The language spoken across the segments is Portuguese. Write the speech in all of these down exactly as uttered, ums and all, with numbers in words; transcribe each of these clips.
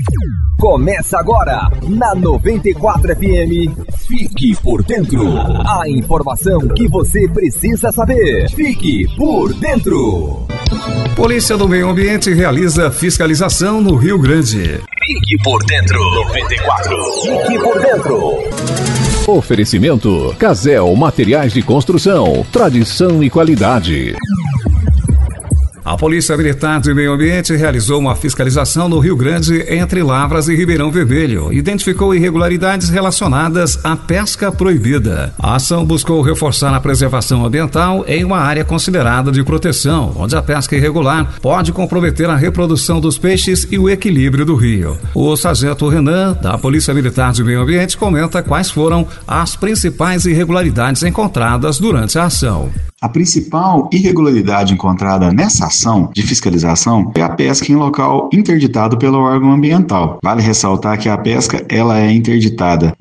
Começa agora, na noventa e quatro F M. Fique por dentro. A informação que você precisa saber. Fique por dentro. Polícia do Meio Ambiente realiza fiscalização no Rio Grande. Fique por dentro. noventa e quatro. Fique por dentro. Oferecimento: Casel Materiais de Construção. Tradição e qualidade. A Polícia Militar de Meio Ambiente realizou uma fiscalização no Rio Grande, entre Lavras e Ribeirão Vermelho. Identificou irregularidades relacionadas à pesca proibida. A ação buscou reforçar a preservação ambiental em uma área considerada de proteção, onde a pesca irregular pode comprometer a reprodução dos peixes e o equilíbrio do rio. O sargento Renan, da Polícia Militar de Meio Ambiente, comenta quais foram as principais irregularidades encontradas durante a ação. A principal irregularidade encontrada nessa ação de fiscalização é a pesca em local interditado pelo órgão ambiental. Vale ressaltar que a pesca ela é interditada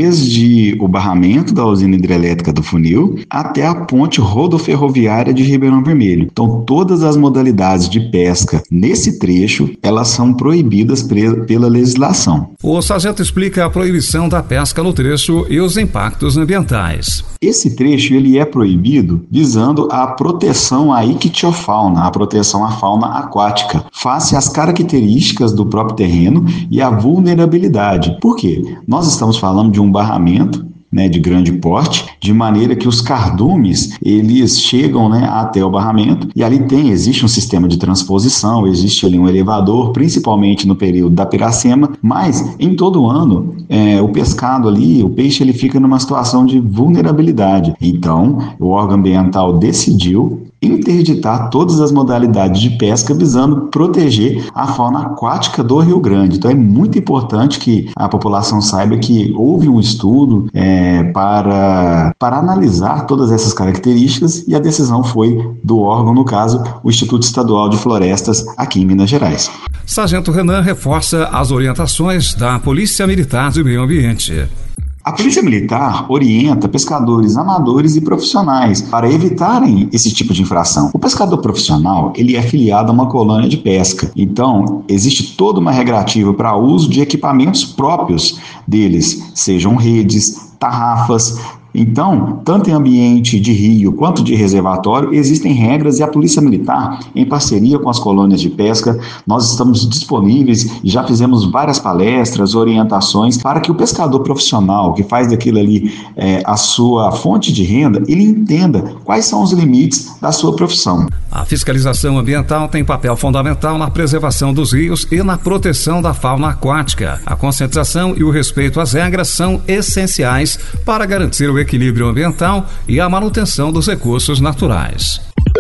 desde o barramento da usina hidrelétrica do Funil até a ponte rodoferroviária de Ribeirão Vermelho. Então, todas as modalidades de pesca nesse trecho, elas são proibidas pre- pela legislação. O sargento explica a proibição da pesca no trecho e os impactos ambientais. Esse trecho ele é proibido visando a proteção à ictiofauna, a proteção à fauna aquática, face às características do próprio terreno e à vulnerabilidade. Por quê? Nós estamos falando de um barramento, né, de grande porte, de maneira que os cardumes, eles chegam, né, até o barramento e ali tem, existe um sistema de transposição, existe ali um elevador, principalmente no período da piracema, mas em todo ano é, o pescado ali, o peixe ele fica numa situação de vulnerabilidade. Então, o órgão ambiental decidiu interditar todas as modalidades de pesca visando proteger a fauna aquática do Rio Grande. Então é muito importante que a população saiba que houve um estudo é, para, para analisar todas essas características e a decisão foi do órgão, no caso, o Instituto Estadual de Florestas aqui em Minas Gerais. Sargento Renan reforça as orientações da Polícia Militar de Meio Ambiente. A Polícia Militar orienta pescadores amadores e profissionais para evitarem esse tipo de infração. O pescador profissional, ele é filiado a uma colônia de pesca. Então, existe toda uma regrativa para o uso de equipamentos próprios deles, sejam redes, tarrafas. Então, tanto em ambiente de rio quanto de reservatório, existem regras e a Polícia Militar, em parceria com as colônias de pesca, nós estamos disponíveis e já fizemos várias palestras, orientações para que o pescador profissional, que faz daquilo ali é, a sua fonte de renda, ele entenda quais são os limites da sua profissão. A fiscalização ambiental tem papel fundamental na preservação dos rios e na proteção da fauna aquática. A conscientização e o respeito às regras são essenciais para garantir o equilíbrio ambiental e a manutenção dos recursos naturais.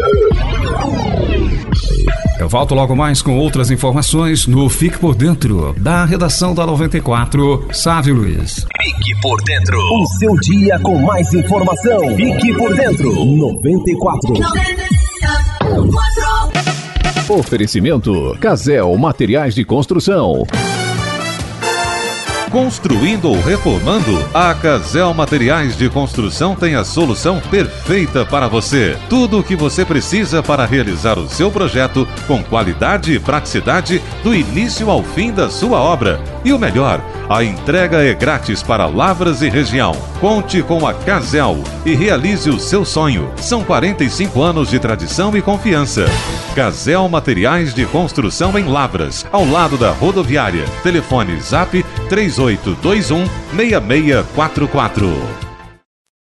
Eu volto logo mais com outras informações no Fique por Dentro, da redação da noventa e quatro, Sávio Luiz. Fique por dentro. O seu dia com mais informação. Fique por dentro. noventa e quatro. Oferecimento: Casel Materiais de Construção. Construindo ou reformando? A Casel Materiais de Construção tem a solução perfeita para você. Tudo o que você precisa para realizar o seu projeto com qualidade e praticidade do início ao fim da sua obra. E o melhor, a entrega é grátis para Lavras e região. Conte com a Casel e realize o seu sonho. São quarenta e cinco anos de tradição e confiança. Casel Materiais de Construção em Lavras, ao lado da rodoviária. Telefone Zap três oito dois um, seis seis quatro quatro.